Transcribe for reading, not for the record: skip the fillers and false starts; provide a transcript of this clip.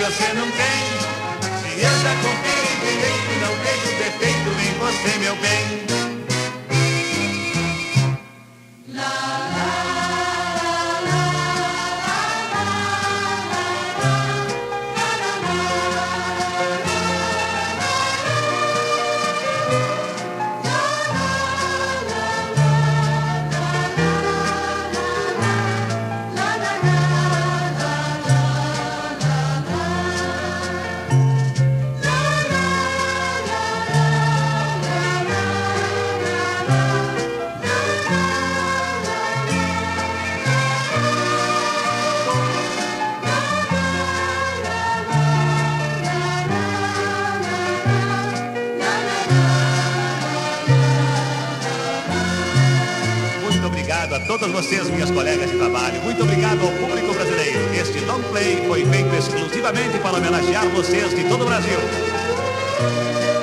você não tem. Se eu já confio em direito, não vejo defeito em você, meu bem. A todas vocês, minhas colegas de trabalho, muito obrigado ao público brasileiro. Este long play foi feito exclusivamente para homenagear vocês de todo o Brasil.